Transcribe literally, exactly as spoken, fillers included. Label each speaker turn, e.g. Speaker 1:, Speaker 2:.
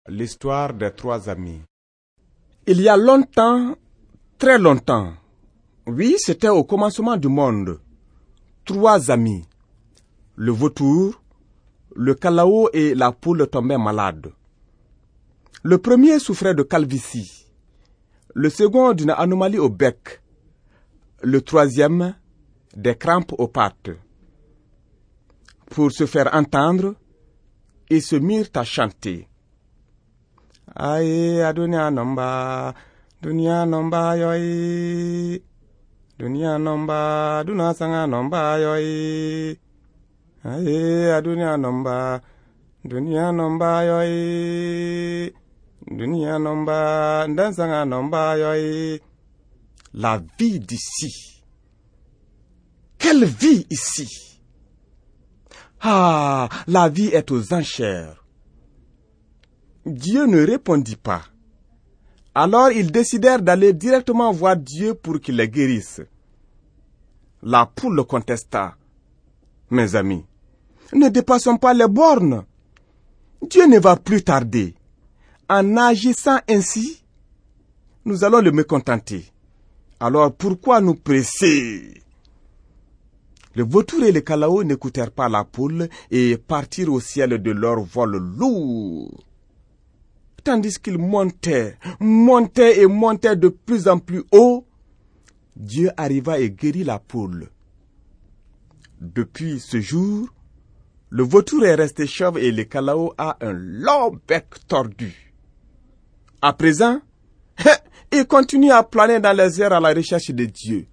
Speaker 1: L'histoire des trois amis.
Speaker 2: Il y a longtemps, très longtemps, oui, c'était au commencement du monde, trois amis, le vautour, le calao et la poule tombaient malades. Le premier souffrait de calvitie, le second d'une anomalie au bec, le troisième des crampes aux pattes. Pour se faire entendre, ils se mirent à chanter. Aïe, adunia nomba, dunia nomba yoi, dunia nomba, duna sanga nomba yoi. Aïe, adunia nomba, dunia nomba yoi, dunia nomba, dansanga nomba yoi. La vie d'ici. Quelle vie ici! Ah, la vie est aux enchères. Dieu ne répondit pas. Alors ils décidèrent d'aller directement voir Dieu pour qu'il les guérisse. La poule contesta. Mes amis, ne dépassons pas les bornes. Dieu ne va plus tarder. En agissant ainsi, nous allons le mécontenter. Alors pourquoi nous presser? Le vautour et le calao n'écoutèrent pas la poule et partirent au ciel de leur vol lourd. Tandis qu'ils montaient, montaient et montaient de plus en plus haut, Dieu arriva et guérit la poule. Depuis ce jour, le vautour est resté chauve et le calao a un long bec tordu. À présent, il continue à planer dans les airs à la recherche de Dieu.